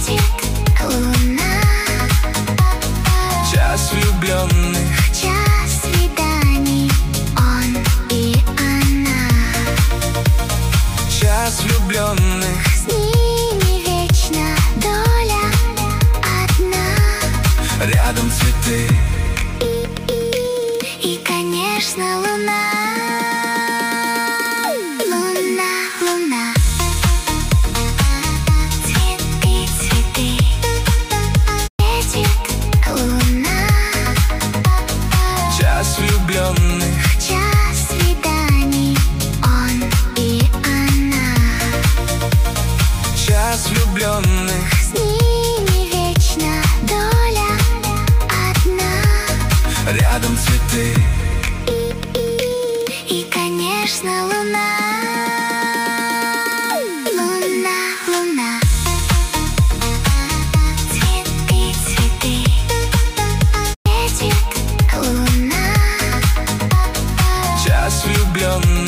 светит луна. Час влюбленных, Час свиданий, он и она. час влюбленных, С ними вечно доля одна. рядом цветы И, конечно, луна. Луна, луна. Цветы, цветы. Светит луна. час влюбленных, Час свиданий, он и она. час влюбленных, С ними вечно доля одна. рядом цветы И, конечно, луна. Луна, луна. Цветы, цветы. Светит луна. час влюбленных,